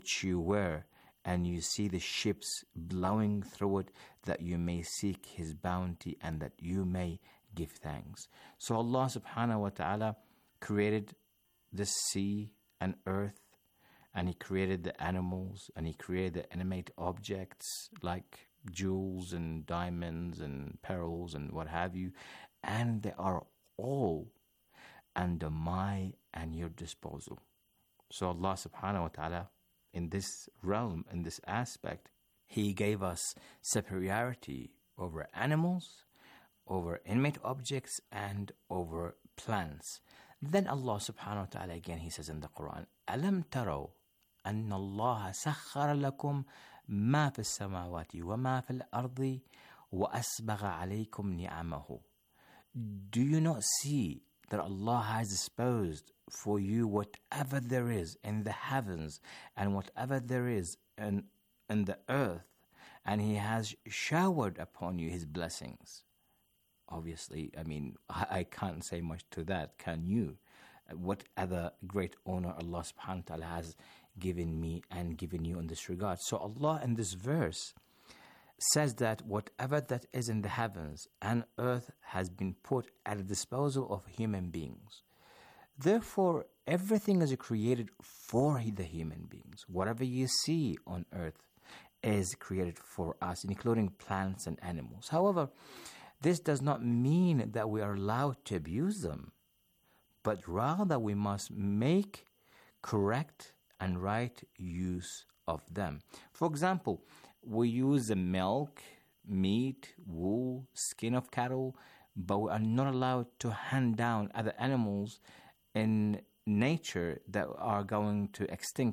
which you were, and you see the ships blowing through it, that you may seek His bounty and that you may give thanks. So Allah subhanahu wa ta'ala created the sea and earth, and He created the animals, and He created the animate objects like jewels and diamonds and pearls and what have you, and they are all under my and your disposal. So Allah subhanahu wa ta'ala, in this realm, in this aspect, He gave us superiority over animals, over inanimate objects, and over plants. Then Allah subhanahu wa ta'ala again, He says in the Quran, أَلَمْ تَرَوْا أَنَّ اللَّهَ سَخَّرَ لَكُمْ مَا فِي السَّمَاوَاتِ وَمَا فِي الْأَرْضِ وَأَسْبَغَ عَلَيْكُمْ نِعَمَهُ. Do you not see that Allah has disposed for you whatever there is in the heavens and whatever there is in the earth, and He has showered upon you His blessings? Obviously, I can't say much to that, can you? What other great honor Allah subhanahu wa ta'ala has given me and given you in this regard. So Allah in this verse says that whatever that is in the heavens and earth has been put at the disposal of human beings. Therefore, everything is created for the human beings. Whatever you see on earth is created for us, including plants and animals. However, this does not mean that we are allowed to abuse them, but rather we must make correct and right use of them. For example, we use the milk, meat, wool, skin of cattle, but we are not allowed to hand down other animals in nature that are going to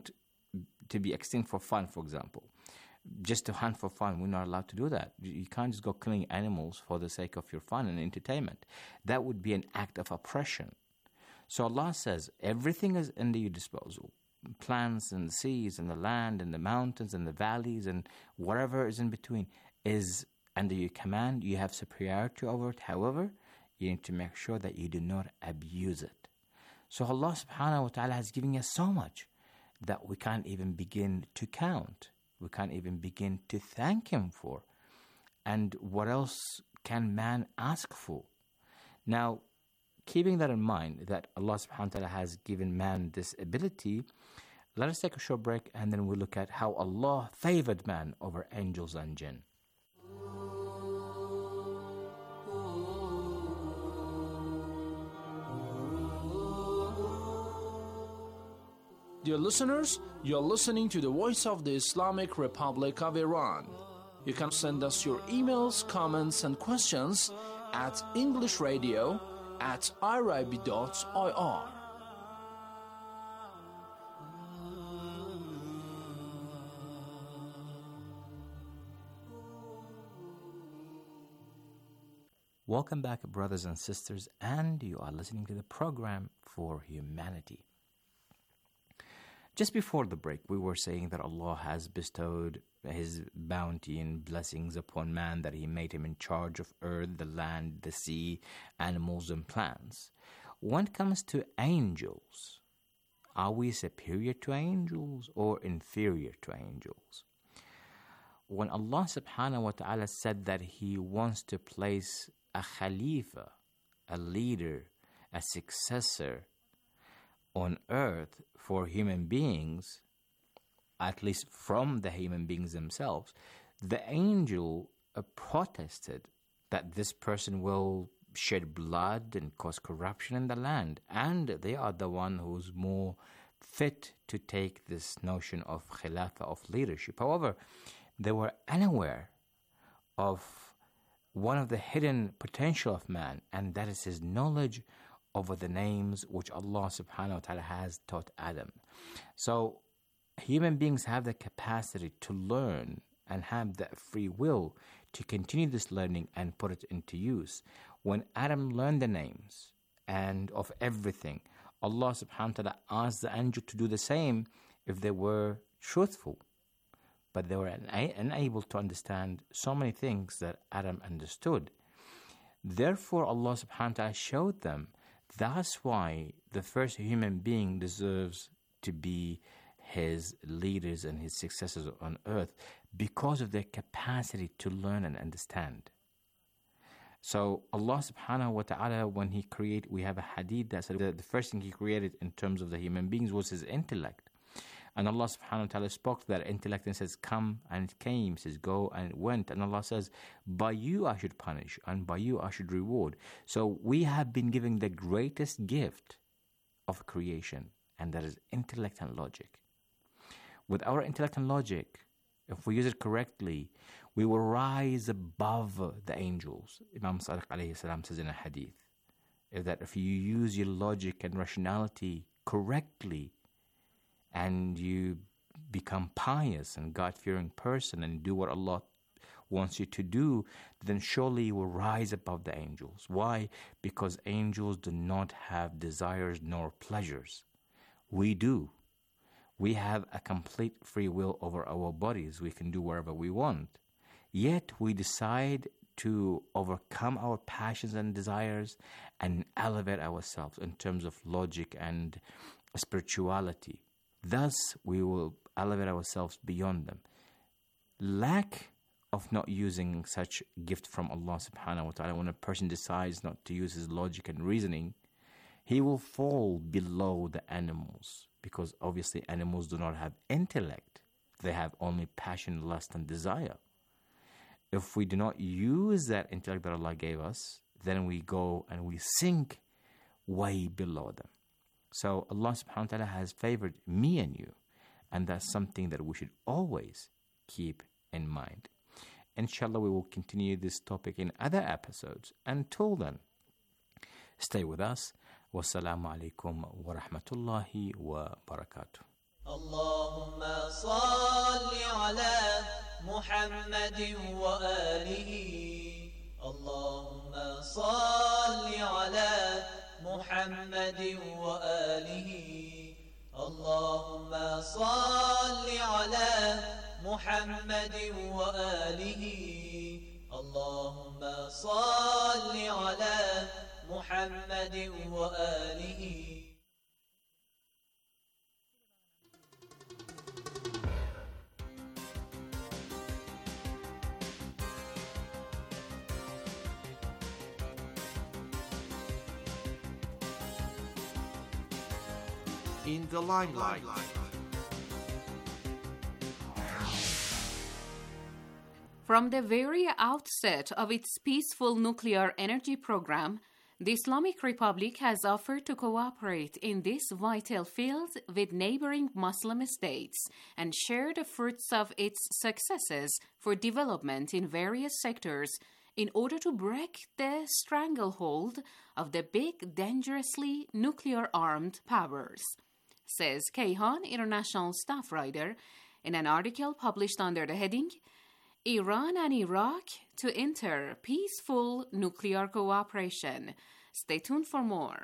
be extinct for fun, for example. Just to hunt for fun, we're not allowed to do that. You can't just go killing animals for the sake of your fun and entertainment. That would be an act of oppression. So Allah says, everything is under your disposal. Plants and the seas and the land and the mountains and the valleys and whatever is in between is under your command. You have superiority over it. However, you need to make sure that you do not abuse it. So Allah subhanahu wa ta'ala has given us so much that we can't even begin to count. We can't even begin to thank Him for. And what else can man ask for? Now, keeping that in mind, that Allah subhanahu wa ta'ala has given man this ability, let us take a short break and then we'll look at how Allah favored man over angels and jinn. Dear listeners, you're listening to the Voice of the Islamic Republic of Iran. You can send us your emails, comments, and questions at englishradio@irib.ir. Welcome back, brothers and sisters, and you are listening to the program For Humanity. Just before the break, we were saying that Allah has bestowed His bounty and blessings upon man, that He made him in charge of earth, the land, the sea, animals, and plants. When it comes to angels, are we superior to angels or inferior to angels? When Allah subhanahu wa ta'ala said that He wants to place a khalifa, a leader, a successor on earth for human beings, at least from the human beings themselves, the angel protested that this person will shed blood and cause corruption in the land, and they are the one who's more fit to take this notion of khilafah, of leadership. However, they were unaware of one of the hidden potential of man, and that is his knowledge over the names which Allah subhanahu wa ta'ala has taught Adam. So human beings have the capacity to learn and have the free will to continue this learning and put it into use. When Adam learned the names and of everything, Allah subhanahu wa ta'ala asked the angel to do the same if they were truthful. But they were unable to understand so many things that Adam understood. Therefore, Allah subhanahu wa ta'ala showed them. That's why the first human being deserves to be his leaders and his successors on earth because of their capacity to learn and understand. So Allah subhanahu wa ta'ala, when He created, we have a hadith that said that the first thing He created in terms of the human beings was His intellect. And Allah subhanahu wa ta'ala spoke to that intellect and says, come, and it came, says, go, and it went. And Allah says, by you I should punish, and by you I should reward. So we have been given the greatest gift of creation, and that is intellect and logic. With our intellect and logic, if we use it correctly, we will rise above the angels. Imam Sadiq alayhi salam says in a hadith, that if you use your logic and rationality correctly, and you become pious and God-fearing person and do what Allah wants you to do, then surely you will rise above the angels. Why? Because angels do not have desires nor pleasures. We do. We have a complete free will over our bodies. We can do whatever we want. Yet we decide to overcome our passions and desires and elevate ourselves in terms of logic and spirituality. Thus, we will elevate ourselves beyond them. Lack of not using such gift from Allah subhanahu wa ta'ala, when a person decides not to use his logic and reasoning, he will fall below the animals, because obviously animals do not have intellect. They have only passion, lust, and desire. If we do not use that intellect that Allah gave us, then we go and we sink way below them. So Allah subhanahu wa ta'ala has favored me and you, and that's something that we should always keep in mind. Inshallah, we will continue this topic in other episodes. Until then, stay with us. Wassalamu alaikum wa rahmatullahi wa barakatuh. Allahumma salli ala Muhammadin wa alihi. Allahumma salli ala Muhammadin wa alihi. Allahumma salli ala Muhammadin wa alihi. Allahumma salli ala Muhammadin wa alihi. In the limelight. From the very outset of its peaceful nuclear energy program, the Islamic Republic has offered to cooperate in this vital field with neighboring Muslim states and share the fruits of its successes for development in various sectors in order to break the stranglehold of the big, dangerously nuclear-armed powers, says Kayhan International staff writer in an article published under the heading Iran and Iraq to enter peaceful nuclear cooperation. Stay tuned for more.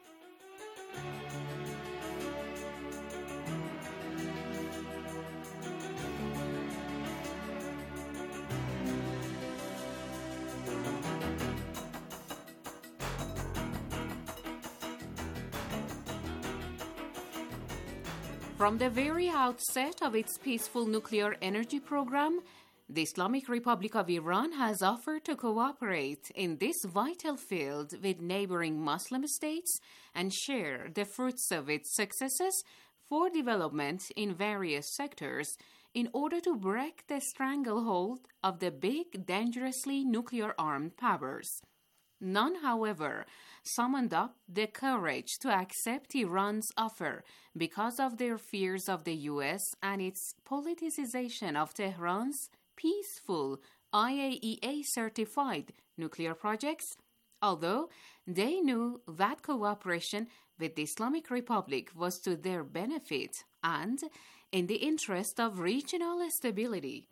From the very outset of its peaceful nuclear energy program, the Islamic Republic of Iran has offered to cooperate in this vital field with neighboring Muslim states and share the fruits of its successes for development in various sectors in order to break the stranglehold of the big, dangerously nuclear-armed powers. None, however, summoned up the courage to accept Iran's offer because of their fears of the U.S. and its politicization of Tehran's peaceful IAEA-certified nuclear projects, although they knew that cooperation with the Islamic Republic was to their benefit and in the interest of regional stability.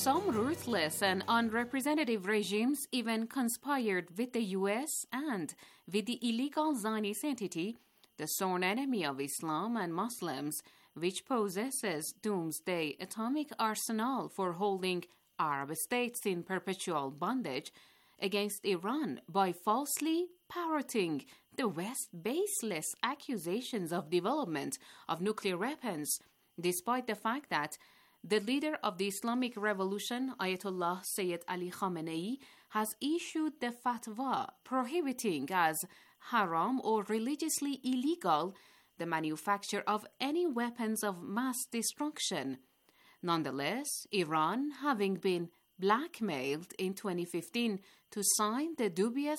Some ruthless and unrepresentative regimes even conspired with the U.S. and with the illegal Zionist entity, the sworn enemy of Islam and Muslims, which possesses doomsday atomic arsenal for holding Arab states in perpetual bondage, against Iran by falsely parroting the West's baseless accusations of development of nuclear weapons, despite the fact that the leader of the Islamic Revolution, Ayatollah Sayyid Ali Khamenei, has issued the fatwa prohibiting as haram or religiously illegal the manufacture of any weapons of mass destruction. Nonetheless, Iran, having been blackmailed in 2015 to sign the dubious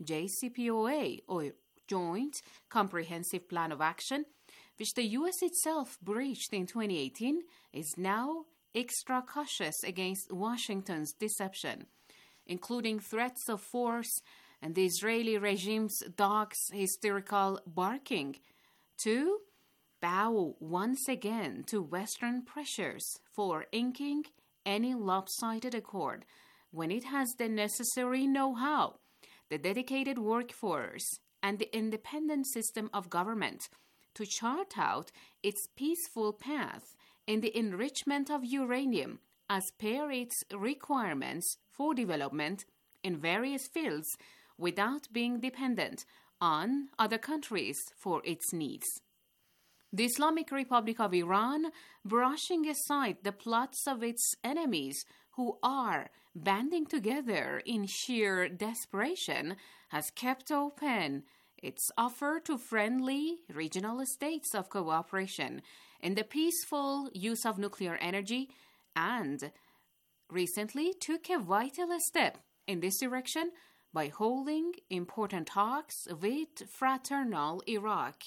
JCPOA, or Joint Comprehensive Plan of Action, which the U.S. itself breached in 2018, is now extra cautious against Washington's deception, including threats of force and the Israeli regime's dog's hysterical barking, to bow once again to Western pressures for inking any lopsided accord when it has the necessary know-how, the dedicated workforce, and the independent system of government to chart out its peaceful path in the enrichment of uranium as per its requirements for development in various fields without being dependent on other countries for its needs. The Islamic Republic of Iran, brushing aside the plots of its enemies who are banding together in sheer desperation, has kept open its offer to friendly regional states of cooperation in the peaceful use of nuclear energy, and recently took a vital step in this direction by holding important talks with fraternal Iraq.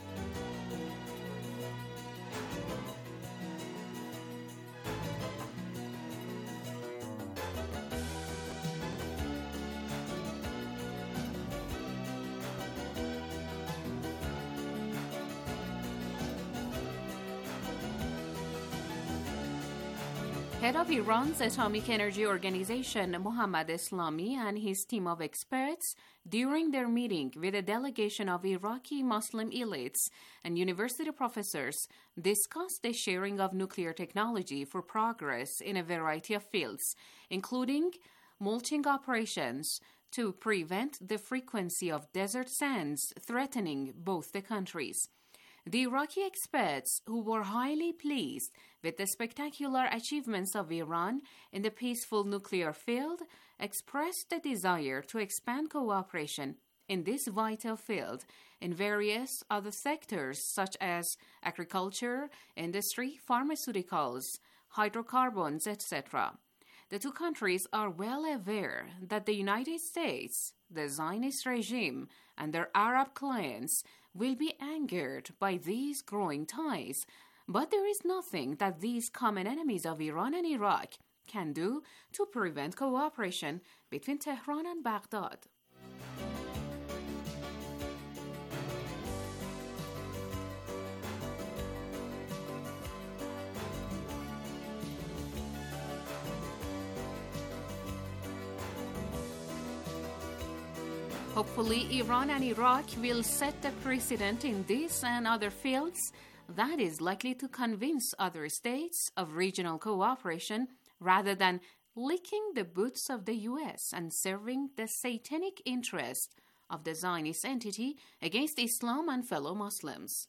Head of Iran's Atomic Energy Organization, Mohammad Eslami, and his team of experts, during their meeting with a delegation of Iraqi Muslim elites and university professors, discussed the sharing of nuclear technology for progress in a variety of fields, including mulching operations to prevent the frequency of desert sands threatening both the countries. The Iraqi experts, who were highly pleased with the spectacular achievements of Iran in the peaceful nuclear field, expressed the desire to expand cooperation in this vital field in various other sectors such as agriculture, industry, pharmaceuticals, hydrocarbons, etc. The two countries are well aware that the United States, the Zionist regime, and their Arab clients will be angered by these growing ties, but there is nothing that these common enemies of Iran and Iraq can do to prevent cooperation between Tehran and Baghdad. Hopefully, Iran and Iraq will set the precedent in this and other fields that is likely to convince other states of regional cooperation rather than licking the boots of the U.S. and serving the satanic interest of the Zionist entity against Islam and fellow Muslims.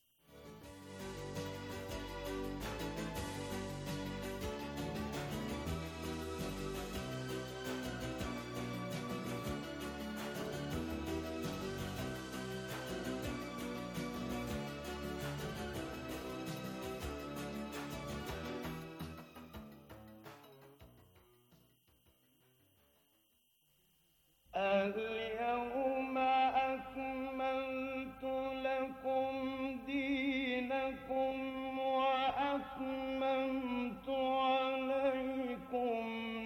اليوم أكملت لكم دينكم وأتممت عليكم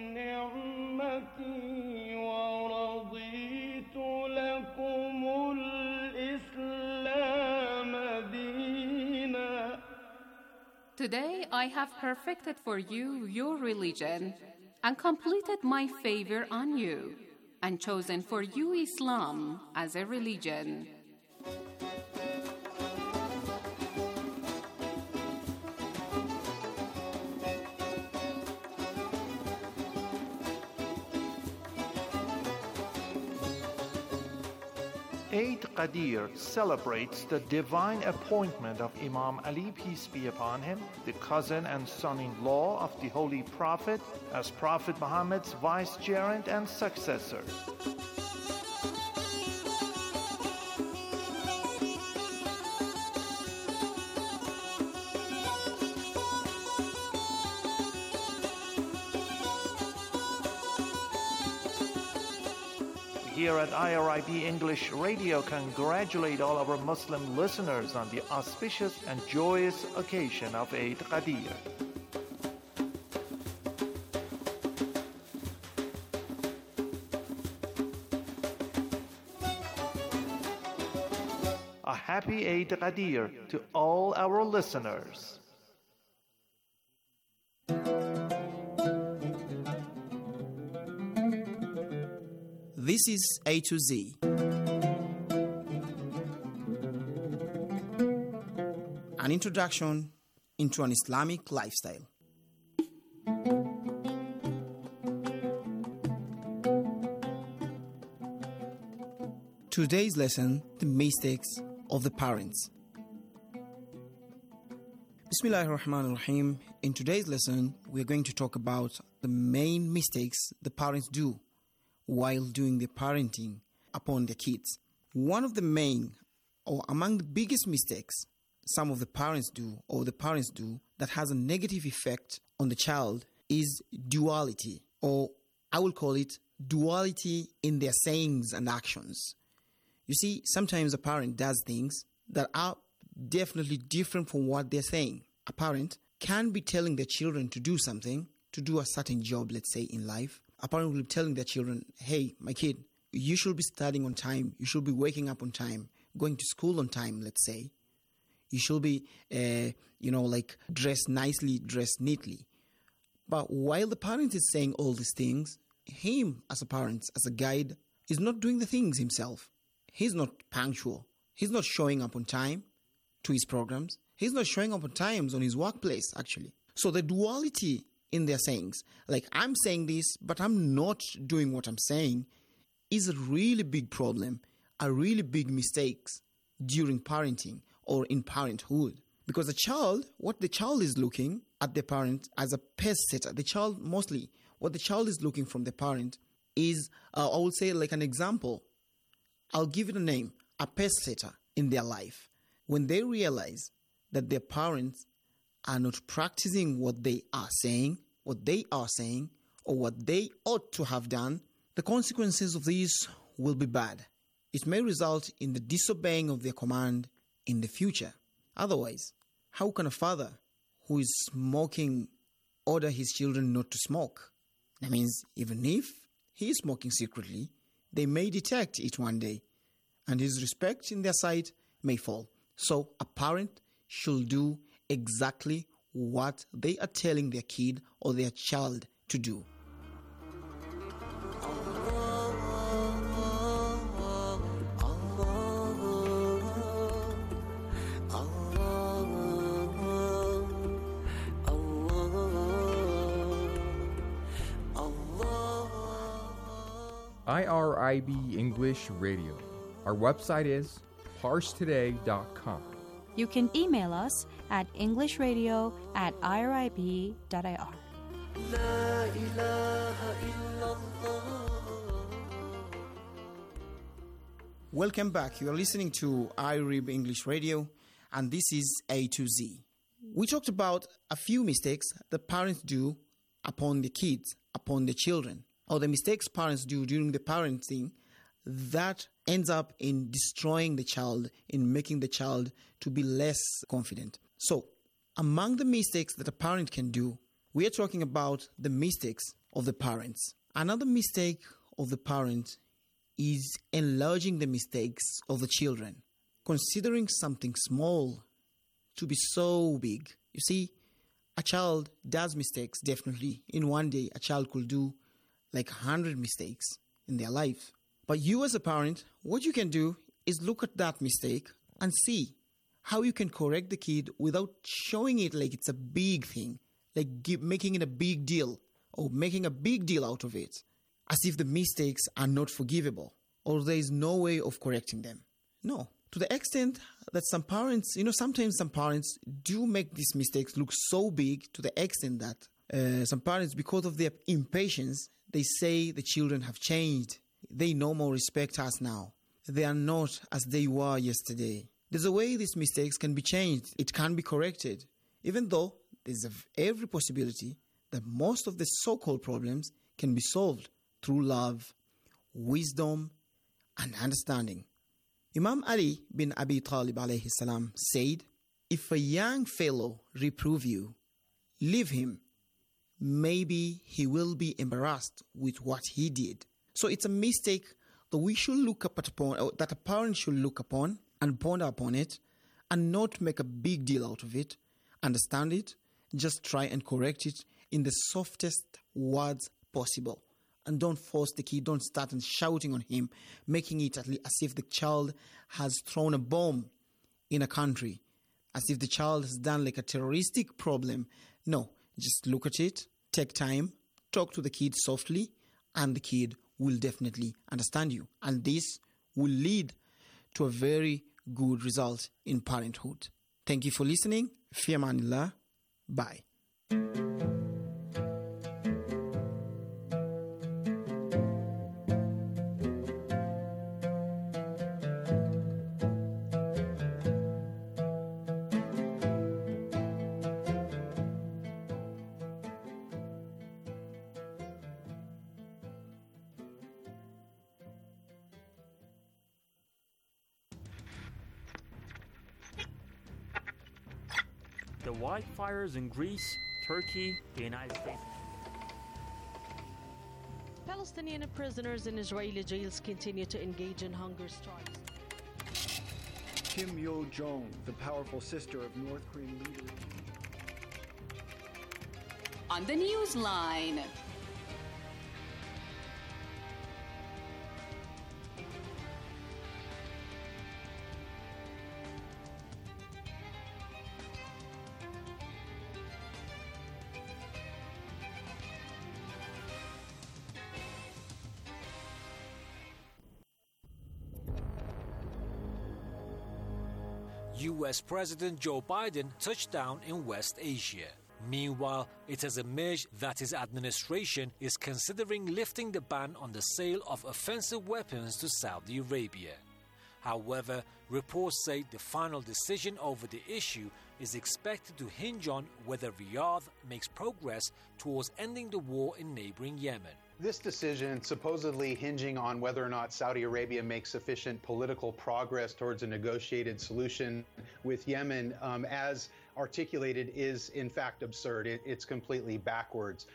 نعمتي ورضيت لكم الإسلام دينا. Today I have perfected for you your religion, and completed my favor on you, and chosen for you Islam as a religion. Eid Qadir celebrates the divine appointment of Imam Ali, peace be upon him, the cousin and son-in-law of the Holy Prophet, as Prophet Muhammad's vicegerent and successor. Here at IRIB English Radio congratulate all our Muslim listeners on the auspicious and joyous occasion of Eid Qadir. A happy Eid Qadir to all our listeners. This is A to Z. An introduction into an Islamic lifestyle. Today's lesson, the mistakes of the parents. Bismillahirrahmanirrahim. In today's lesson, we're going to talk about the main mistakes the parents do while doing the parenting upon their kids. One of the main or among the biggest mistakes some of the parents do or the parents do that has a negative effect on the child is duality, or I will call it duality in their sayings and actions. You see, sometimes a parent does things that are definitely different from what they're saying. A parent can be telling their children to do something, to do a certain job, let's say, in life. A parent will be telling their children, hey, my kid, you should be studying on time. You should be waking up on time, going to school on time, let's say. You should be, dressed nicely, dressed neatly. But while the parent is saying all these things, him as a parent, as a guide, is not doing the things himself. He's not punctual. He's not showing up on time to his programs. He's not showing up on times on his workplace, actually. So the duality in their sayings, like I'm saying this, but I'm not doing what I'm saying, is a really big problem, a really big mistake during parenting or in parenthood. Because what the child is looking at the parent as a pace setter. The child, mostly, what the child is looking from the parent is, I would say like an example, I'll give it a name, a pace setter in their life. When they realize that their parents are not practicing what they are saying, or what they ought to have done, the consequences of this will be bad. It may result in the disobeying of their command in the future. Otherwise, how can a father who is smoking order his children not to smoke? That means even if he is smoking secretly, they may detect it one day, and his respect in their sight may fall. So a parent should do exactly what they are telling their kid or their child to do. IRIB English Radio. Our website is parstoday.com. You can email us at englishradio@irib.ir. Welcome back. You are listening to IRIB English Radio, and this is A to Z. We talked about a few mistakes that parents do upon the kids, upon the children, or the mistakes parents do during the parenting that ends up in destroying the child, in making the child to be less confident. So, among the mistakes that a parent can do, we are talking about the mistakes of the parents. Another mistake of the parent is enlarging the mistakes of the children, considering something small to be so big. You see, A child does mistakes, definitely. In one day, a child could do like 100 mistakes in their life. But you as a parent, what you can do is look at that mistake and see how you can correct the kid without showing it like it's a big thing, like making it a big deal or making a big deal out of it, as if the mistakes are not forgivable or there is no way of correcting them. No. To the extent that some parents, sometimes some parents do make these mistakes look so big to the extent that some parents, because of their impatience, they say the children have changed. They no more respect us now. They are not as they were yesterday. There's a way these mistakes can be changed. It can be corrected, even though there's every possibility that most of the so-called problems can be solved through love, wisdom, and understanding. Imam Ali bin Abi Talib alayhi salam said, "If a young fellow reprove you, leave him. Maybe he will be embarrassed with what he did." So it's a mistake that we should look upon, or that a parent should look upon and ponder upon it, and not make a big deal out of it. Understand it, just try and correct it in the softest words possible. And don't force the kid, don't start and shouting on him, making it as if the child has thrown a bomb in a country, as if the child has done like a terroristic problem. No, just look at it, take time, talk to the kid softly, and the kid will definitely understand you. And this will lead to a very good result in parenthood. Thank you for listening. Fi amanillah. Bye. The wildfires in Greece, Turkey, the United States. Palestinian prisoners in Israeli jails continue to engage in hunger strikes. Kim Yo-jong, the powerful sister of North Korean leader. On the Newsline. U.S. President Joe Biden touched down in West Asia. Meanwhile, it has emerged that his administration is considering lifting the ban on the sale of offensive weapons to Saudi Arabia. However, reports say the final decision over the issue is expected to hinge on whether Riyadh makes progress towards ending the war in neighboring Yemen. This decision, supposedly hinging on whether or not Saudi Arabia makes sufficient political progress towards a negotiated solution with Yemen, as articulated, is in fact absurd. It's completely backwards.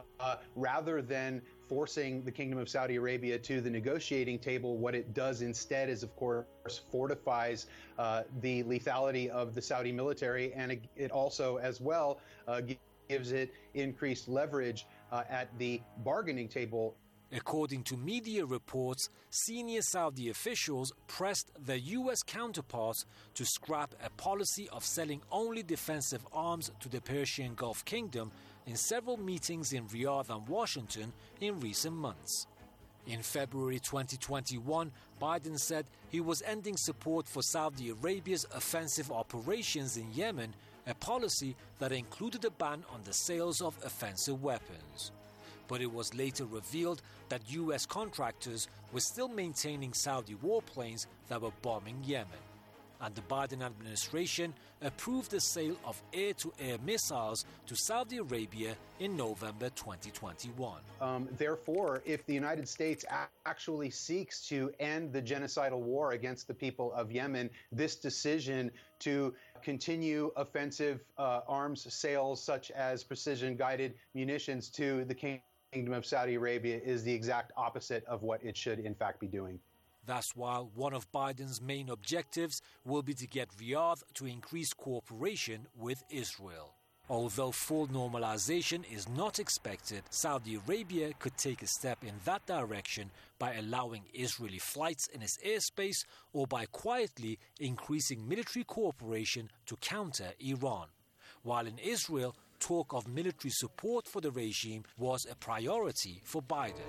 Rather than forcing the Kingdom of Saudi Arabia to the negotiating table, what it does instead is, of course, fortifies the lethality of the Saudi military, and it also, as well, gives it increased leverage at the bargaining table. According to media reports, senior Saudi officials pressed their U.S. counterparts to scrap a policy of selling only defensive arms to the Persian Gulf Kingdom in several meetings in Riyadh and Washington in recent months. In February 2021, Biden said he was ending support for Saudi Arabia's offensive operations in Yemen, a policy that included a ban on the sales of offensive weapons. But it was later revealed that U.S. contractors were still maintaining Saudi warplanes that were bombing Yemen. And the Biden administration approved the sale of air-to-air missiles to Saudi Arabia in November 2021. Therefore, if the United States actually seeks to end the genocidal war against the people of Yemen, this decision to continue offensive arms sales such as precision-guided munitions to the Kingdom of Saudi Arabia is the exact opposite of what it should in fact be doing. That's why one of Biden's main objectives will be to get Riyadh to increase cooperation with Israel. Although full normalization is not expected, Saudi Arabia could take a step in that direction by allowing Israeli flights in its airspace or by quietly increasing military cooperation to counter Iran. While in Israel, talk of military support for the regime was a priority for Biden.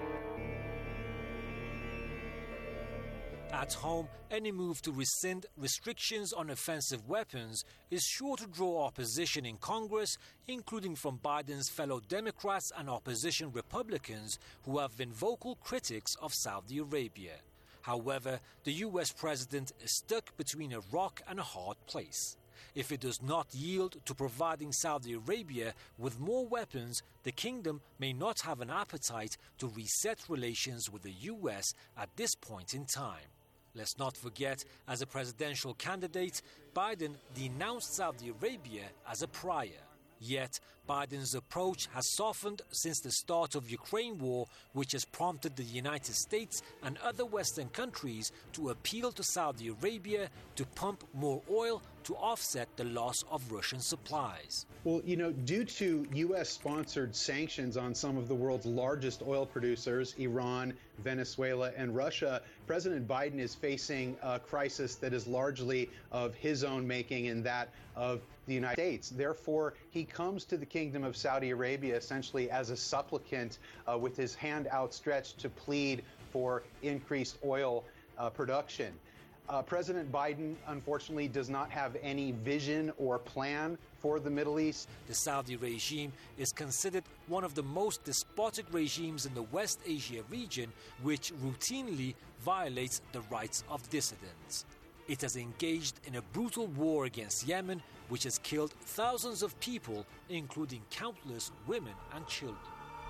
At home, any move to rescind restrictions on offensive weapons is sure to draw opposition in Congress, including from Biden's fellow Democrats and opposition Republicans who have been vocal critics of Saudi Arabia. However, the US president is stuck between a rock and a hard place. If it does not yield to providing Saudi Arabia with more weapons, the kingdom may not have an appetite to reset relations with the US at this point in time. Let's not forget, as a presidential candidate, Biden denounced Saudi Arabia as a pariah. Yet, Biden's approach has softened since the start of Ukraine war, which has prompted the United States and other Western countries to appeal to Saudi Arabia to pump more oil to offset the loss of Russian supplies. Well, due to U.S.-sponsored sanctions on some of the world's largest oil producers, Iran, Venezuela, and Russia, President Biden is facing a crisis that is largely of his own making and that of the United States. Therefore, he comes to the Kingdom of Saudi Arabia essentially as a supplicant with his hand outstretched to plead for increased oil production. President Biden, unfortunately, does not have any vision or plan for the Middle East. The Saudi regime is considered one of the most despotic regimes in the West Asia region, which routinely violates the rights of dissidents. It has engaged in a brutal war against Yemen, which has killed thousands of people, including countless women and children.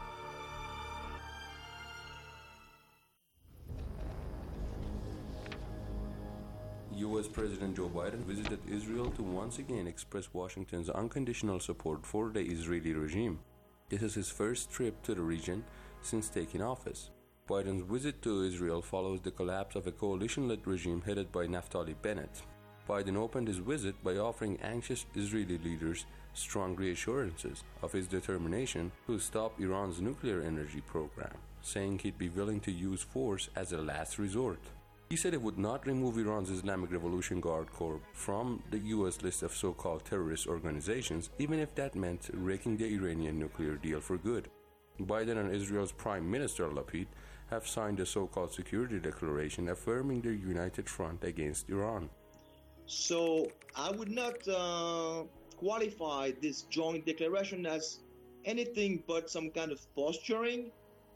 U.S. President Joe Biden visited Israel to once again express Washington's unconditional support for the Israeli regime. This is his first trip to the region since taking office. Biden's visit to Israel follows the collapse of a coalition-led regime headed by Naftali Bennett. Biden opened his visit by offering anxious Israeli leaders strong reassurances of his determination to stop Iran's nuclear energy program, saying he'd be willing to use force as a last resort. He said it would not remove Iran's Islamic Revolution Guard Corps from the U.S. list of so-called terrorist organizations, even if that meant wrecking the Iranian nuclear deal for good. Biden and Israel's Prime Minister Lapid have signed a so-called security declaration affirming their united front against Iran. So I would not qualify this joint declaration as anything but some kind of posturing.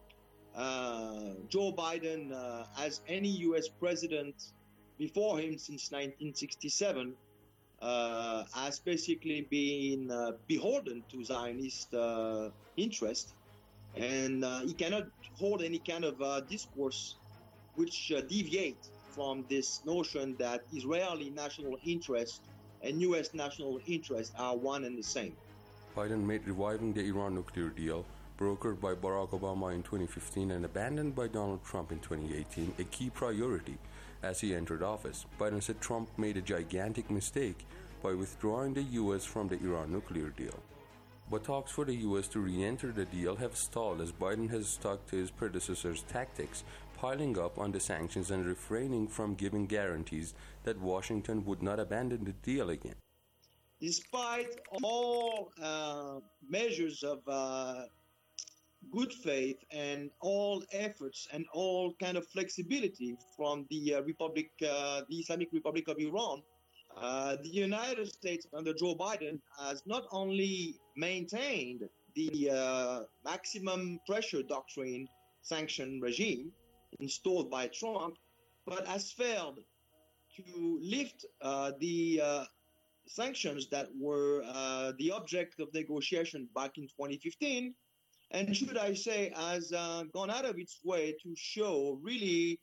Joe Biden, as any U.S. president before him since 1967, has basically been beholden to Zionist interest, and he cannot hold any kind of discourse which deviate from this notion that Israeli national interest and U.S. national interest are one and the same. Biden made reviving the Iran nuclear deal, brokered by Barack Obama in 2015 and abandoned by Donald Trump in 2018, a key priority as he entered office. Biden said Trump made a gigantic mistake by withdrawing the U.S. from the Iran nuclear deal. But talks for the U.S. to re-enter the deal have stalled as Biden has stuck to his predecessor's tactics, piling up on the sanctions and refraining from giving guarantees that Washington would not abandon the deal again. Despite all measures of good faith and all efforts and all kind of flexibility from the Islamic Republic of Iran, the United States under Joe Biden has not only maintained the maximum pressure doctrine sanction regime installed by Trump, but has failed to lift the sanctions that were the object of negotiation back in 2015, and should I say, has gone out of its way to show really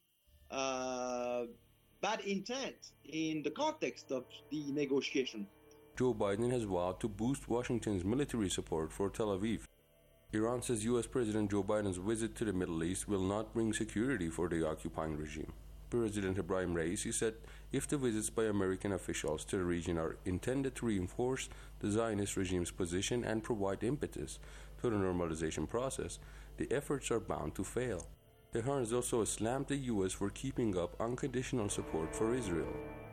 bad intent in the context of the negotiation. Joe Biden has vowed to boost Washington's military support for Tel Aviv. Iran says U.S. President Joe Biden's visit to the Middle East will not bring security for the occupying regime. President Ibrahim Raisi said if the visits by American officials to the region are intended to reinforce the Zionist regime's position and provide impetus to the normalization process, the efforts are bound to fail. Tehran has also slammed the U.S. for keeping up unconditional support for Israel.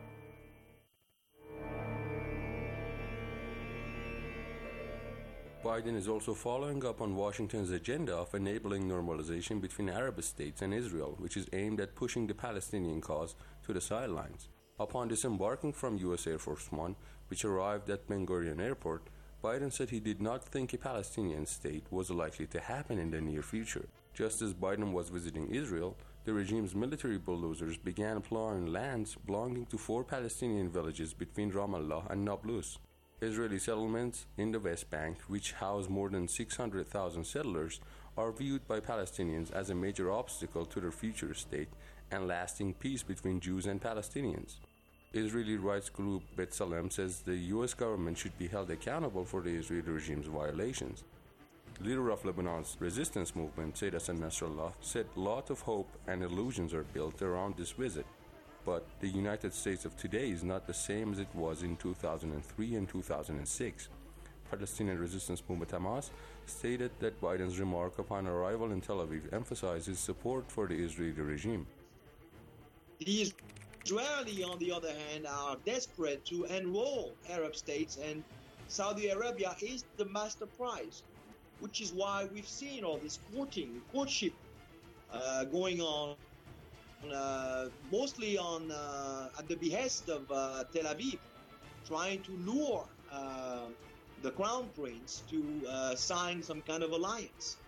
Biden is also following up on Washington's agenda of enabling normalization between Arab states and Israel, which is aimed at pushing the Palestinian cause to the sidelines. Upon disembarking from U.S. Air Force One, which arrived at Ben Gurion Airport, Biden said he did not think a Palestinian state was likely to happen in the near future. Just as Biden was visiting Israel, the regime's military bulldozers began plowing lands belonging to 4 Palestinian villages between Ramallah and Nablus. Israeli settlements in the West Bank, which house more than 600,000 settlers, are viewed by Palestinians as a major obstacle to their future state and lasting peace between Jews and Palestinians. Israeli rights group B'Tselem says the U.S. government should be held accountable for the Israeli regime's violations. The leader of Lebanon's resistance movement, Sayyid Hassan Nasrallah, said a lot of hope and illusions are built around this visit. But the United States of today is not the same as it was in 2003 and 2006. Palestinian resistance movement Hamas stated that Biden's remark upon arrival in Tel Aviv emphasized his support for the Israeli regime. The Israeli, on the other hand, are desperate to enroll Arab states, and Saudi Arabia is the master prize, which is why we've seen all this courtship going on. Mostly at the behest of Tel Aviv, trying to lure the Crown Prince to sign some kind of alliance.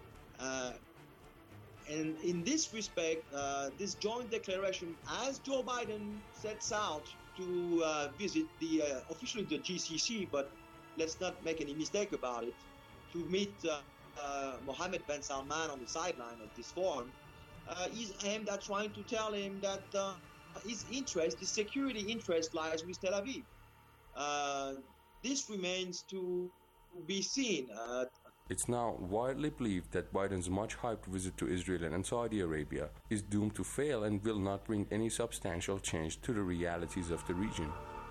And in this respect, this joint declaration, as Joe Biden sets out to visit officially the GCC, but let's not make any mistake about it, to meet Mohammed bin Salman on the sideline of this forum, is aimed at trying to tell him that his security interest lies with Tel Aviv. This remains to be seen. It's now widely believed that Biden's much-hyped visit to Israel and Saudi Arabia is doomed to fail and will not bring any substantial change to the realities of the region.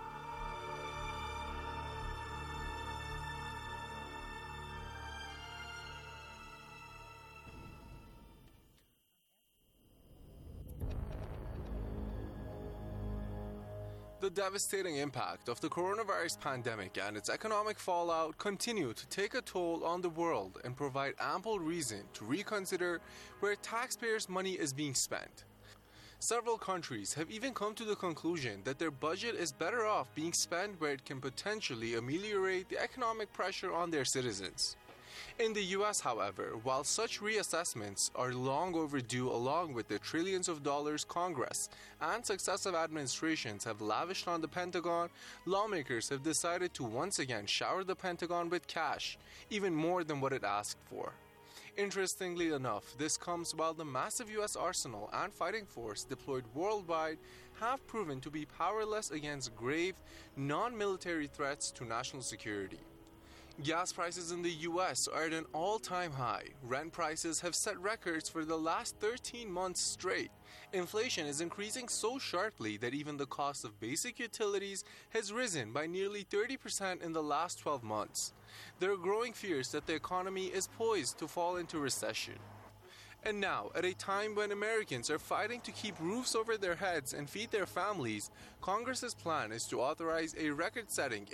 The devastating impact of the coronavirus pandemic and its economic fallout continue to take a toll on the world and provide ample reason to reconsider where taxpayers' money is being spent. Several countries have even come to the conclusion that their budget is better off being spent where it can potentially ameliorate the economic pressure on their citizens. In the US, however, while such reassessments are long overdue, along with the trillions of dollars Congress and successive administrations have lavished on the Pentagon, lawmakers have decided to once again shower the Pentagon with cash, even more than what it asked for. Interestingly enough, this comes while the massive US arsenal and fighting force deployed worldwide have proven to be powerless against grave, non-military threats to national security. Gas prices in the US are at an all-time high. Rent prices have set records for the last 13 months straight. Inflation is increasing so sharply that even the cost of basic utilities has risen by nearly 30% in the last 12 months. There are growing fears that the economy is poised to fall into recession. And now, at a time when Americans are fighting to keep roofs over their heads and feed their families, Congress's plan is to authorize a record-setting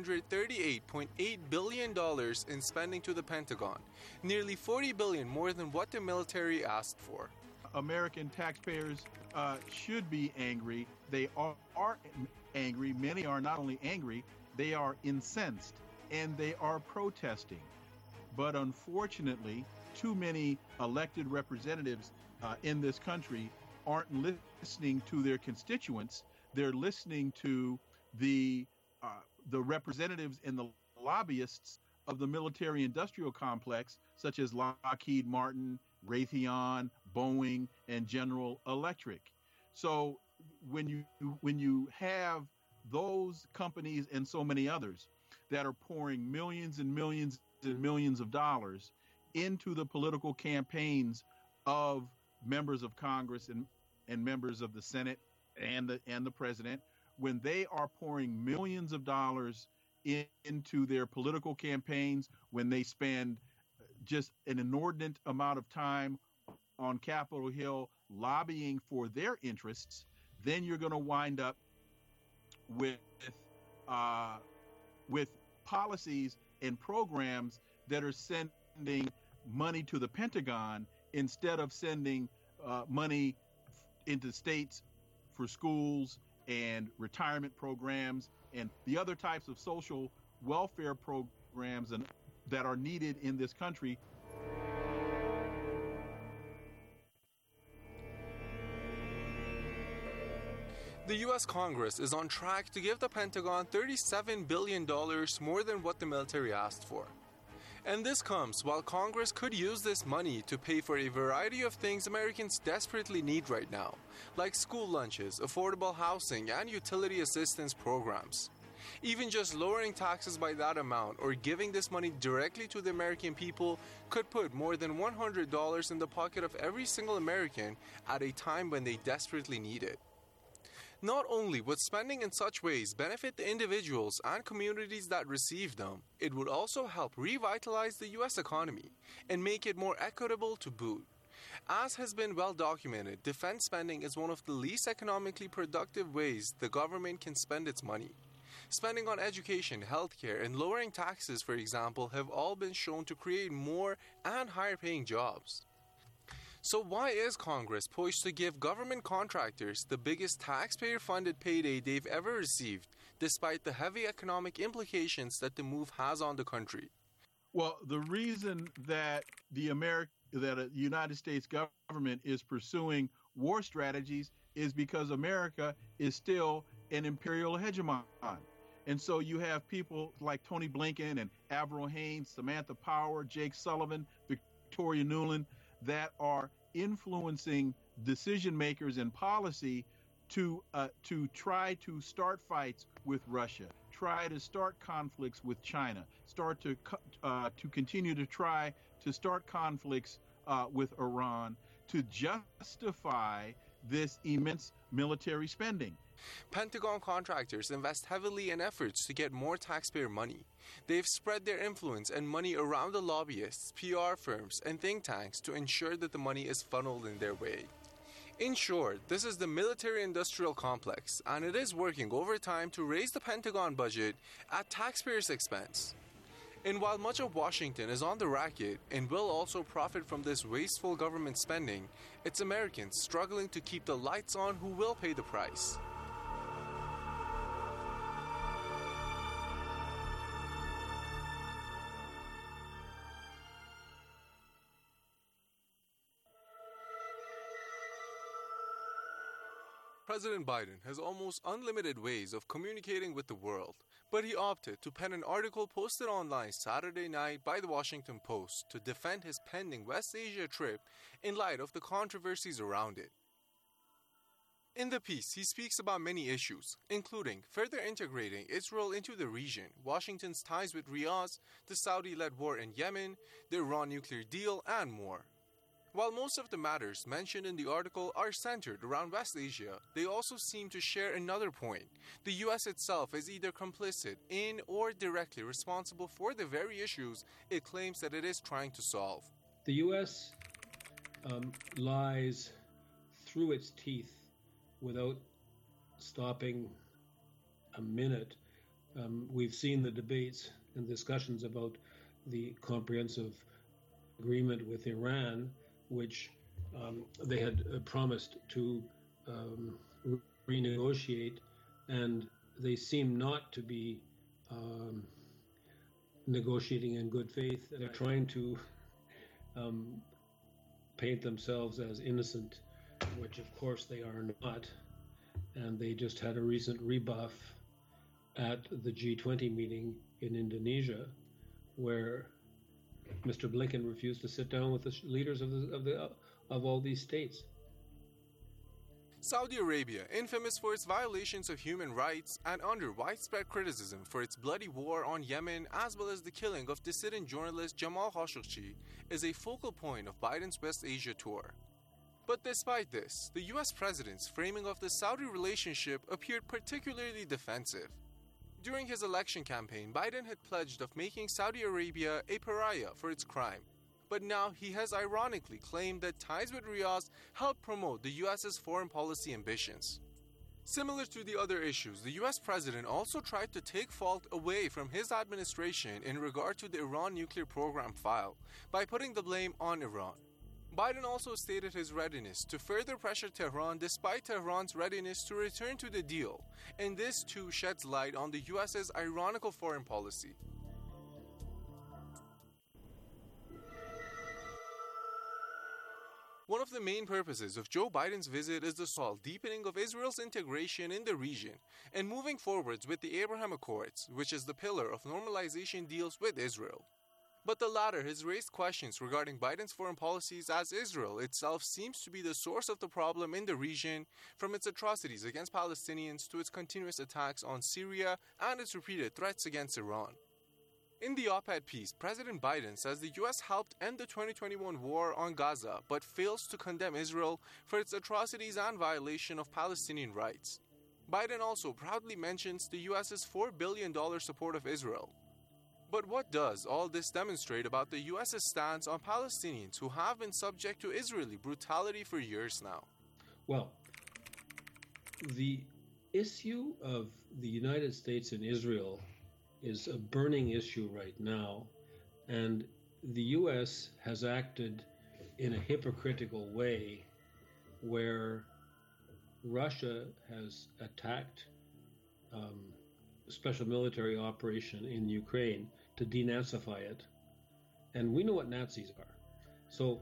$838.8 billion in spending to the Pentagon, nearly $40 billion more than what the military asked for. American taxpayers should be angry. They are angry. Many are not only angry, they are incensed, and they are protesting. But unfortunately, too many elected representatives in this country aren't listening to their constituents. They're listening to the representatives and the lobbyists of the military-industrial complex, such as Lockheed Martin, Raytheon, Boeing, and General Electric. So when you have those companies and so many others that are pouring millions and millions and millions of dollars into the political campaigns of members of Congress and members of the Senate and the president, when they are pouring millions of dollars into their political campaigns, when they spend just an inordinate amount of time on Capitol Hill lobbying for their interests, then you're going to wind up with policies and programs that are sending money to the Pentagon instead of sending money into states for schools and retirement programs and the other types of social welfare programs that are needed in this country. The U.S. Congress is on track to give the Pentagon $37 billion more than what the military asked for. And this comes while Congress could use this money to pay for a variety of things Americans desperately need right now, like school lunches, affordable housing, and utility assistance programs. Even just lowering taxes by that amount or giving this money directly to the American people could put more than $100 in the pocket of every single American at a time when they desperately need it. Not only would spending in such ways benefit the individuals and communities that receive them, it would also help revitalize the U.S. economy and make it more equitable to boot. As has been well documented, defense spending is one of the least economically productive ways the government can spend its money. Spending on education, healthcare, and lowering taxes, for example, have all been shown to create more and higher-paying jobs. So why is Congress poised to give government contractors the biggest taxpayer-funded payday they've ever received, despite the heavy economic implications that the move has on the country? Well, the reason that the United States government is pursuing war strategies is because America is still an imperial hegemon. And so you have people like Tony Blinken and Avril Haines, Samantha Power, Jake Sullivan, Victoria Nuland, that are influencing decision makers in policy to try to start fights with Russia, try to start conflicts with China, start to continue to try to start conflicts with Iran to justify this immense military spending. Pentagon contractors invest heavily in efforts to get more taxpayer money. They've spread their influence and money around the lobbyists, PR firms, and think tanks to ensure that the money is funneled in their way. In short, this is the military-industrial complex, and it is working overtime to raise the Pentagon budget at taxpayers' expense. And while much of Washington is on the racket and will also profit from this wasteful government spending, it's Americans struggling to keep the lights on who will pay the price. President Biden has almost unlimited ways of communicating with the world, but he opted to pen an article posted online Saturday night by the Washington Post to defend his pending West Asia trip in light of the controversies around it. In the piece, he speaks about many issues, including further integrating Israel into the region, Washington's ties with Riyadh, the Saudi-led war in Yemen, the Iran nuclear deal, and more. While most of the matters mentioned in the article are centered around West Asia, they also seem to share another point. The U.S. itself is either complicit in or directly responsible for the very issues it claims that it is trying to solve. The U.S. lies through its teeth without stopping a minute. We've seen the debates and discussions about the comprehensive agreement with Iran, which they had promised to renegotiate, and they seem not to be negotiating in good faith. They're trying to paint themselves as innocent, which of course they are not, and they just had a recent rebuff at the G20 meeting in Indonesia, where Mr. Blinken refused to sit down with the leaders of all these states. Saudi Arabia, infamous for its violations of human rights and under widespread criticism for its bloody war on Yemen as well as the killing of dissident journalist Jamal Khashoggi, is a focal point of Biden's West Asia tour. But despite this, the US president's framing of the Saudi relationship appeared particularly defensive. During his election campaign, Biden had pledged of making Saudi Arabia a pariah for its crime. But now he has ironically claimed that ties with Riyadh help promote the US's foreign policy ambitions. Similar to the other issues, the US president also tried to take fault away from his administration in regard to the Iran nuclear program file by putting the blame on Iran. Biden also stated his readiness to further pressure Tehran despite Tehran's readiness to return to the deal, and this too sheds light on the US's ironical foreign policy. One of the main purposes of Joe Biden's visit is the so-called deepening of Israel's integration in the region and moving forwards with the Abraham Accords, which is the pillar of normalization deals with Israel. But the latter has raised questions regarding Biden's foreign policies, as Israel itself seems to be the source of the problem in the region, from its atrocities against Palestinians to its continuous attacks on Syria and its repeated threats against Iran. In the op-ed piece, President Biden says the U.S. helped end the 2021 war on Gaza, but fails to condemn Israel for its atrocities and violation of Palestinian rights. Biden also proudly mentions the U.S.'s $4 billion support of Israel. But what does all this demonstrate about the U.S.'s stance on Palestinians who have been subject to Israeli brutality for years now? Well, the issue of the United States and Israel is a burning issue right now, and the U.S. has acted in a hypocritical way where Russia has attacked a special military operation in Ukraine to denazify it, and we know what Nazis are. So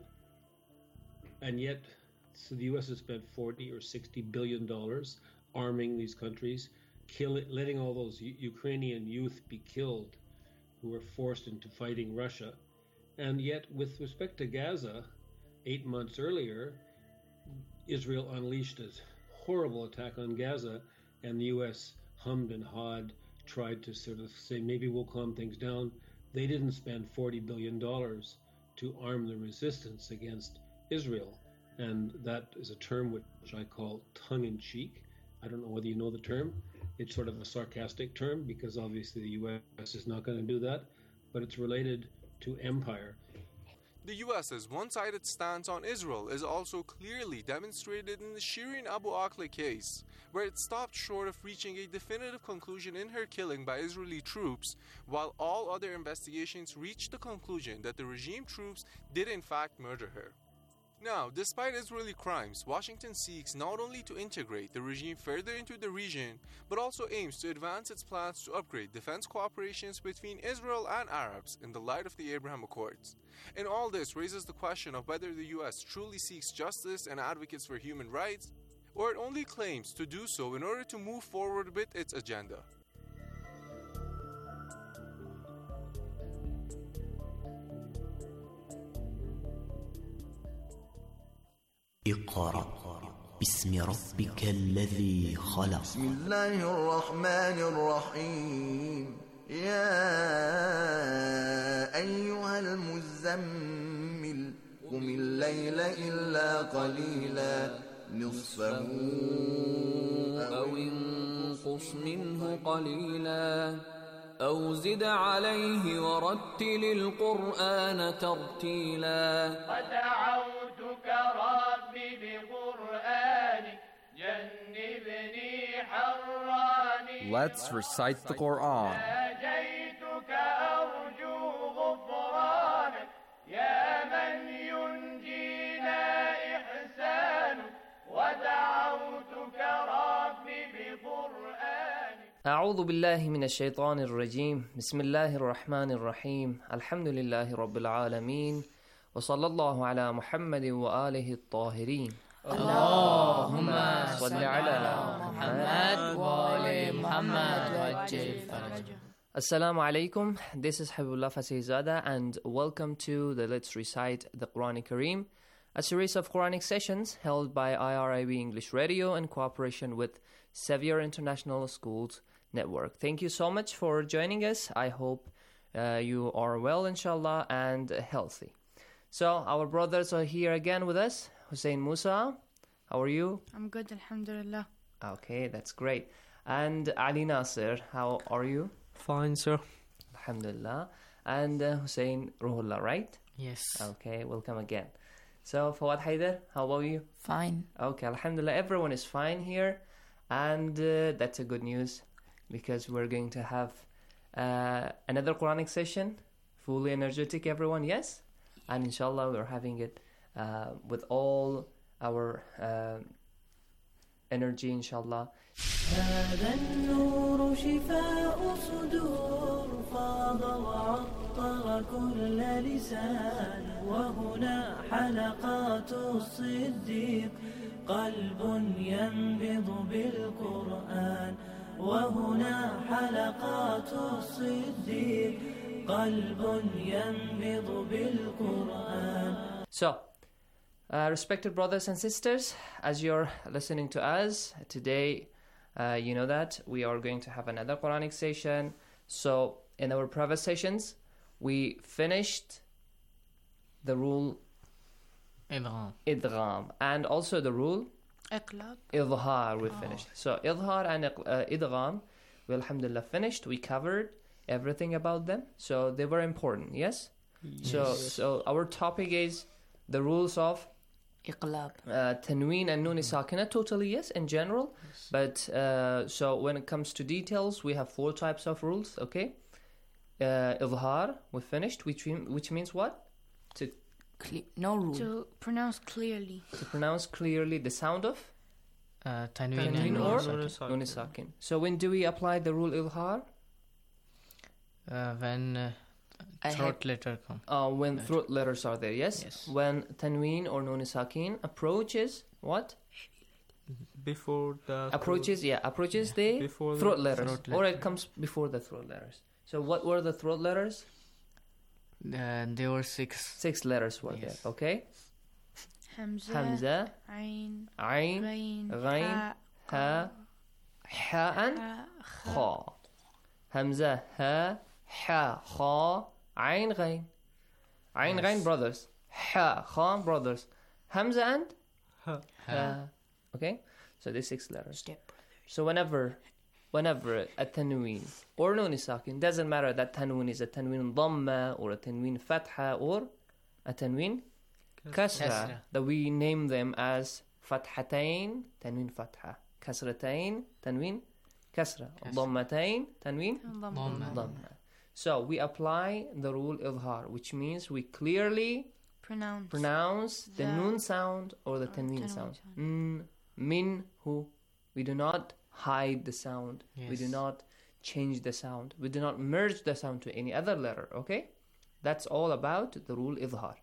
the U.S. has spent $40 or $60 billion arming these countries, letting all those Ukrainian youth be killed who were forced into fighting Russia. And yet, with respect to Gaza, 8 months earlier, Israel unleashed a horrible attack on Gaza, and the U.S. hummed and hawed, tried to sort of say, maybe we'll calm things down. They didn't spend $40 billion to arm the resistance against Israel. And that is a term which I call tongue-in-cheek. I don't know whether you know the term. It's sort of a sarcastic term because obviously the U.S. is not going to do that, but it's related to empire. The U.S.'s one-sided stance on Israel is also clearly demonstrated in the Shireen Abu Akleh case, where it stopped short of reaching a definitive conclusion in her killing by Israeli troops, while all other investigations reached the conclusion that the regime troops did in fact murder her. Now, despite Israeli crimes, Washington seeks not only to integrate the regime further into the region, but also aims to advance its plans to upgrade defense cooperations between Israel and Arabs in the light of the Abraham Accords. And all this raises the question of whether the U.S. truly seeks justice and advocates for human rights, or it only claims to do so in order to move forward with its agenda. اقرأ باسم ربك الذي خلق بسم الله الرحمن الرحيم يا أيها المزمل قم الليل إلا قليلا نصفه أو انقص منه قليلا أو زد عليه ورتل القرآن ترتيلا ودعوتك ربي بقرآنك جنبني حراني Let's recite the Quran. ناجيتك أرجو غفرانك يا من ينجينا إحسانك ودعوتك ربي بقرآنك أعوذ بالله من الشيطان الرجيم بسم الله الرحمن الرحيم الحمد لله رب العالمين وصلى الله على محمد وآله الطاهرين اللهم صل على محمد وآل محمد وعجل فرجه. Assalamu alaikum, this is Habibullah Fasihzada and welcome to the Let's Recite the Quran Kareem, a series of Quranic sessions held by IRIB English Radio in cooperation with Sevier International Schools Network. Thank you so much for joining us. I hope you are well, inshallah, and healthy. So our brothers are here again with us. Hussein Musa, how are you? I'm good, alhamdulillah. Okay, that's great. And Ali Nasir, how are you? Fine, sir. Alhamdulillah. And Hussein Ruhullah, right? Yes. Okay, welcome again. So, Fawad Haider, how about you? Fine. Okay, alhamdulillah, everyone is fine here. And that's a good news because we're going to have another Quranic session, fully energetic, everyone, yes? And inshallah, we're having it with all our energy, inshallah. هذا النور شفاء صدور فاض وعطر كل لسان وهنا حلقات الصديق قلب ينبض بالقرآن وهنا حلقات الصديق قلب ينبض بالقرآن. So, respected brothers and sisters, as you're listening to us today, you know that we are going to have another Quranic session. So, in our previous sessions, we finished the rule idgham and also the rule idhar we finished. So, idhar and idgham, we alhamdulillah finished. We covered everything about them. So, they were important, yes? So our topic is the rules of Iqlab. Tanween and Nun Sakina, totally yes, in general. Yes. But so when it comes to details, we have 4 types of rules, okay? Idhar, we finished, which means what? No rule. To pronounce clearly. To pronounce clearly the sound of? Tanween or Nun Sakin. So when do we apply the rule Idhar? When throat letter come. When throat letters are there, yes? When Tanween or Nun Sakin approaches what? Before the approaches the before throat letters, or it comes before the throat letters. So what were the throat letters? There were 6. 6 letters were there, okay? Hamza, Ain, Ghain, Ha, and Kha. Hamza, Ha, Kha, Ain, Ghain. Ain, Ghain, brothers. Ha, Kha, brothers. Hamza and Ha. Okay? So these 6 letters. So whenever a tanween or nun sakin, doesn't matter that tanween is a tanween dhamma or a tanween fatha or a tanween kasra, that we name them as fathatain, tanween fatha, kasratain, tanween kasra, dhammatain, tanween dhamma. So we apply the rule idhar, which means we clearly pronounce the nun sound or the tanween sound. Min, who. We do not hide the sound. Yes. We do not change the sound. We do not merge the sound to any other letter, okay? That's all about the rule idhar.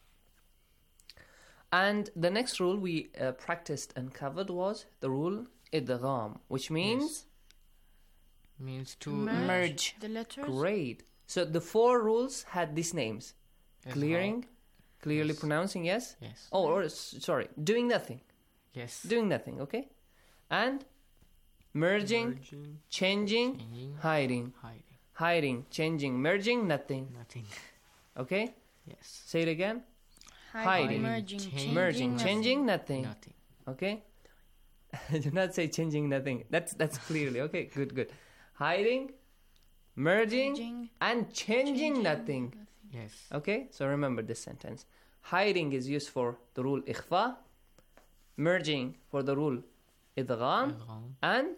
And the next rule we practiced and covered was the rule idgham, which means? Means to merge the letters. Great. So the 4 rules had these names. Clearly pronouncing, yes? Yes. Sorry, doing nothing. Yes. Doing nothing, okay? And merging, changing, hiding. Hiding, changing, merging, nothing. Okay? Yes. Say it again. Hiding, merging, changing, nothing. Okay? Do not say changing nothing. That's clearly, okay? Good. Hiding, merging, and changing nothing. Yes. Okay? So remember this sentence. Hiding is used for the rule ikhfa, merging for the rule idgham, and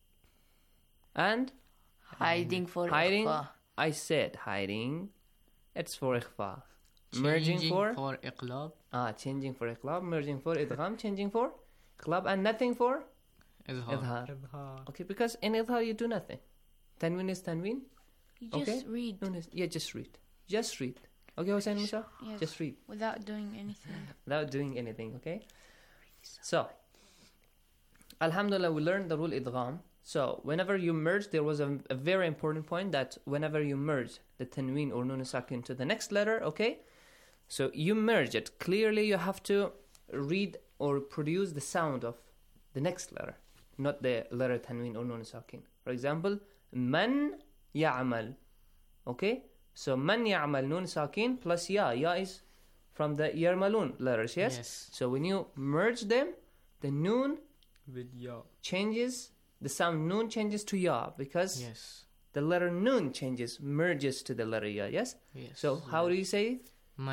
hiding for ikhfa. I said hiding. It's for ikhfa. Merging for iqlab. Changing for iqlab, merging for idgham, changing for iqlab, and nothing for idhar. Okay, because in idhar you do nothing. Tanween is tanween. You just read. Just read. Just read. Okay, Hussein Musa? Yes. Just read. Without doing anything. Without doing anything, okay? So, alhamdulillah, we learned the rule idgham. So, whenever you merge, there was a very important point that whenever you merge the tanween or nun sakin to the next letter, okay? So, you merge it. Clearly, you have to read or produce the sound of the next letter, not the letter tanween or nun sakin. For example, man ya'mal. Okay? So, man ya'mal nun sakin plus ya. Ya is from the Yarmalun letters, yes? Yes. So when you merge them, the noon with ya changes, the sound noon changes to ya because Yes. the letter noon merges to the letter ya, yes? Yes. So how do you say it?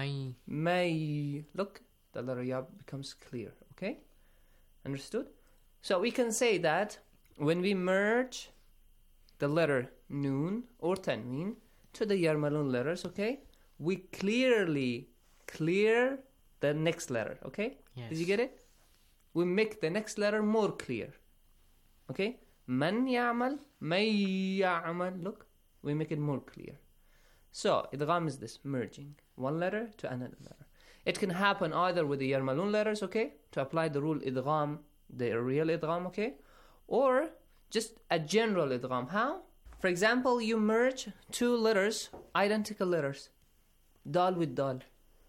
May. Look, the letter ya becomes clear, okay? Understood? So we can say that when we merge the letter noon or tanween to the Yarmalun letters, okay, we clearly clear the next letter, okay? Yes. Did you get it? We make the next letter more clear, okay? Man ya'mal, may ya'mal. Look, we make it more clear. So idgham is this, merging one letter to another letter. It can happen either with the Yarmalun letters, okay, to apply the rule idgham, the real idgham, okay, or just a general idgham. How? For example, you merge two letters, identical letters, dal with dal,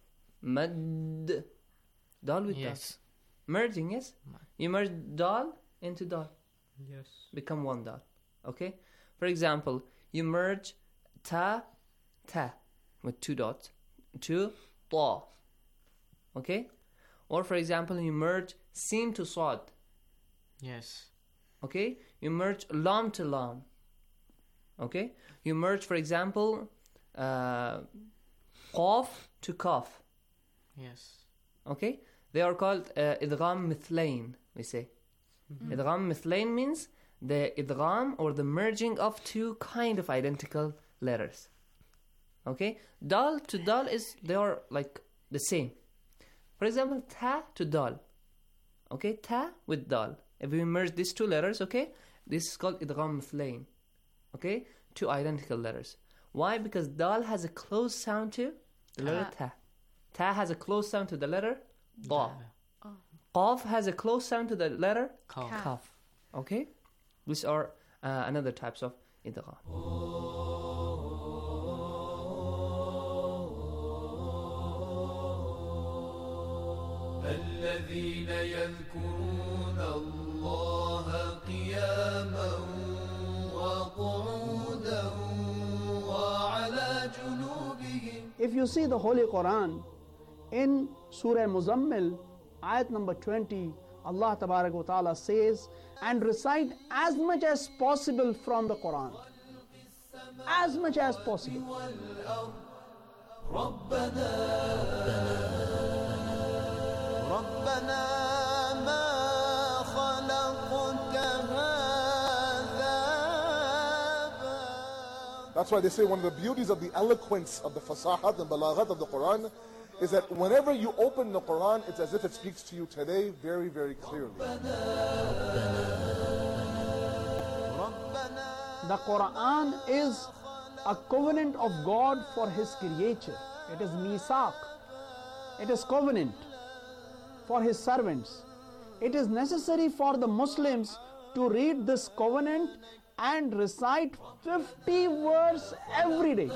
mad, dal with dal. Merging, yes? You merge dal into dal. Yes. Become one dal, okay? For example, you merge ta with two dots to ta, okay? Or for example, you merge sin to sad. Yes. Okay? You merge lam to lam. Okay? You merge, for example, qaf to kaf. Yes. Okay? They are called idgham mithlain, we say. Idgham mithlain means the idgham or the merging of two kind of identical letters. Okay? Dal to dal they are like the same. For example, ta to dal. Okay? Ta with dal. If we merge these two letters, okay, this is called idgham mithlain. Okay? Two identical letters. Why? Because dal has a close sound to the letter ta. Ta has a close sound to the letter da. Qaf has a close sound to the letter kaf. Okay? These are another types of idgham. الذين يذكرون الله قياما وقعودا وعلى جنوبهم. If you see the Holy Quran in Surah Muzammil, ayat number 20, Allah Tabarak wa Ta'ala says, and recite as much as possible from the Quran. As much as possible. That's why they say one of the beauties of the eloquence of the fasahat and balaghat of the Quran is that whenever you open the Quran, it's as if it speaks to you today very, very clearly. The Quran is a covenant of God for His creature. It is misaq. It is covenant for His servants. It is necessary for the Muslims to read this covenant and recite 50 verses every day.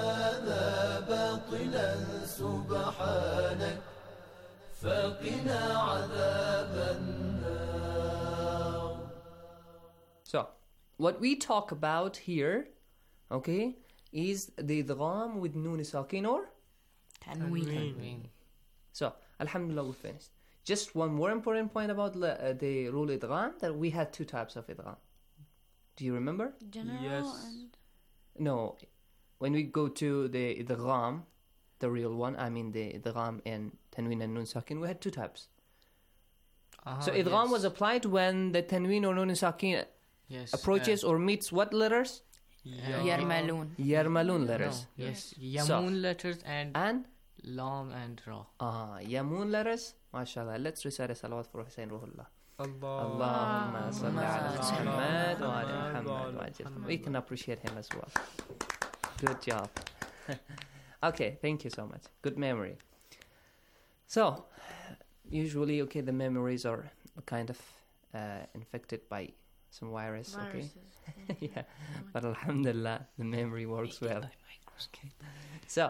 So, what we talk about here, okay, is the idgham with noon sakin or Tanween. So, alhamdulillah, we finished. Just one more important point about the rule idgham, that we had two types of idgham. Do you remember? General and... No, when we go to the idgham, the real one, I mean the idgham in tanween and noon sakin, we had two types. So idgham was applied when the tanween or noon sakin approaches or meets what letters? Yarmalun. Yarmalun letters. No, yes, Yamun letters and Lam and Ra. Yamun letters. MashaAllah. Let's recite a salawat for Hussein Ruhullah. Allahumma salli ala Muhammad wa ala Muhammad wa ajil. We can appreciate him as well. Good job. Okay, thank you so much. Good memory. So, usually, okay, the memories are kind of infected by some virus, okay? Yeah, but alhamdulillah, the memory works well. Okay. So,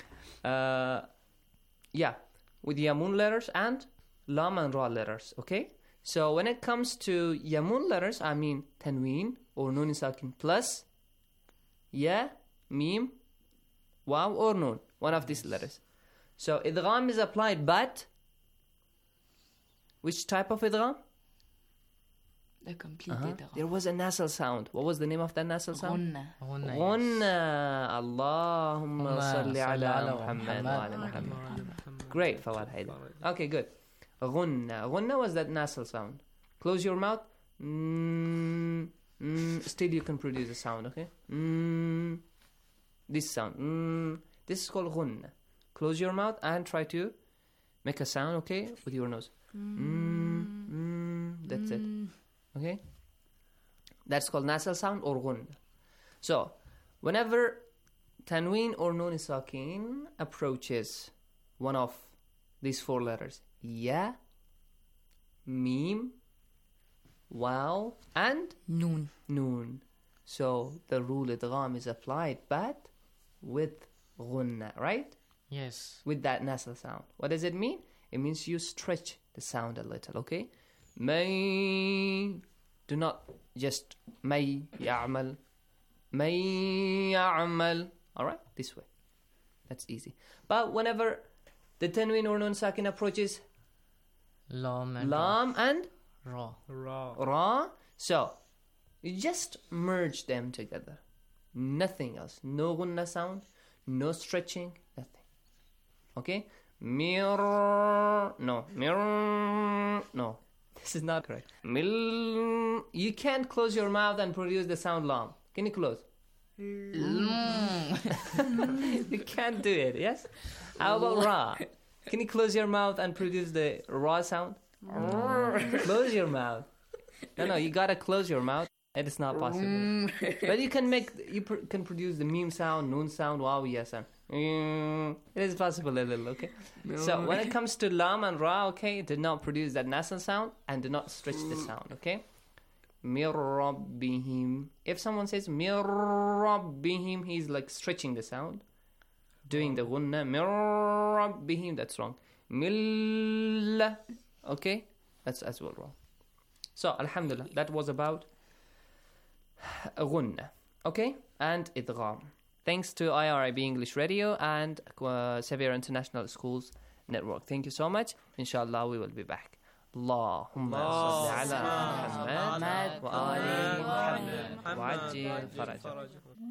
yeah, with Yamun letters and Lam and Ra letters, okay? So when it comes to Yamun letters, I mean Tanween or Noon Sakin plus Ya, Mim, Waw or Noon, one of these letters. So idgham is applied, but which type of idgham? The complete idgham. There was a nasal sound. What was the name of that nasal sound? Ghunna. Ghunna. Allahumma salli ala Muhammad wa ala Muhammad. Great, Fawad Haidar. Okay, good. Ghunna. Ghunna was that nasal sound. Close your mouth. Still you can produce a sound, okay? This sound. This is called ghunna. Close your mouth and try to make a sound, okay? With your nose. That's it. Okay? That's called nasal sound or ghunna. So, whenever tanween or nun sakin approaches one of these four letters, ya, mim, waw, and noon. So the rule idgham is applied, but with ghunna, right? Yes. With that nasal sound. What does it mean? It means you stretch the sound a little, okay? May, do not just may ya'mal, alright? This way. That's easy. But whenever the tanween or nun sakin approaches lam and ra. So you just merge them together. Nothing else. No gunna sound, no stretching, nothing. Okay? No. This is not correct. You can't close your mouth and produce the sound lam. Can you close? You can't do it, yes? How about ra? Can you close your mouth and produce the ra sound? Close your mouth. No, you gotta close your mouth. It is not possible. But you can can produce the meme sound, noon sound, wow, yes, and it is possible a little, okay? So when it comes to lam and ra, okay, do not produce that nasal sound and do not stretch the sound, okay? Mir Rabbihim. If someone says Mir Rabbihim, he's like stretching the sound, doing the gunna. Mir Rabbihim, that's wrong. Milla, okay? That's as well wrong. So, alhamdulillah, that was about gunna, okay? And idgham. Thanks to IRIB English Radio and Xavier International Schools Network. Thank you so much. Inshallah, we will be back. اللهم صل على محمد وآل محمد وعجل فرجه.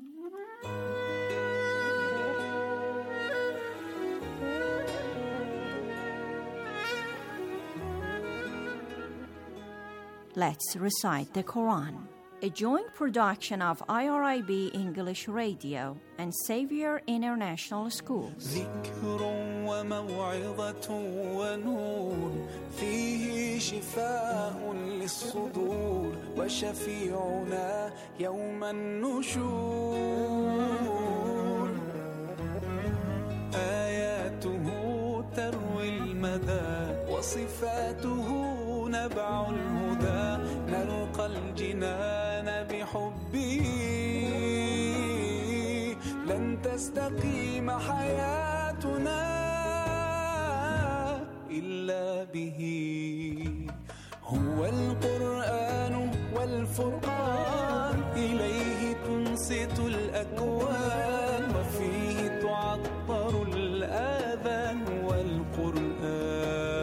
Let's recite the Quran. A joint production of IRIB English Radio and Xavier International Schools. ذكر وموعظة ونور فيه شفاء للصدور وشفيعنا يوم النشور آياته تروي المدى وصفاته نبع الهدى نلقى الجنان بحبه لن تستقيم حياتنا إلا به هو القرآن والفرقان إليه تنصت الأكوان وفيه تعطر الآذان والقرآن.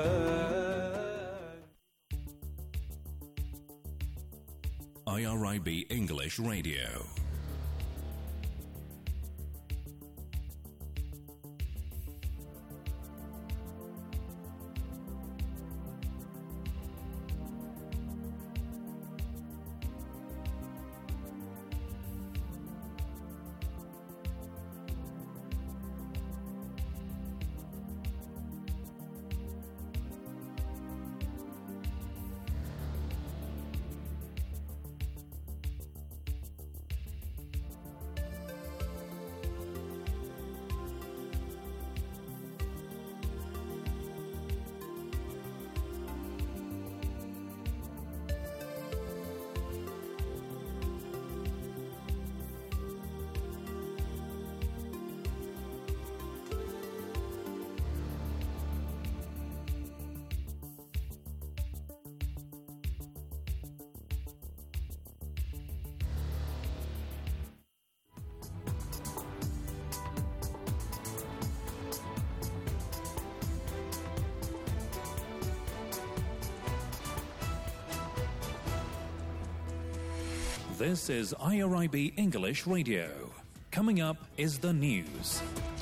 IRIB English Radio. This is IRIB English Radio. Coming up is the news.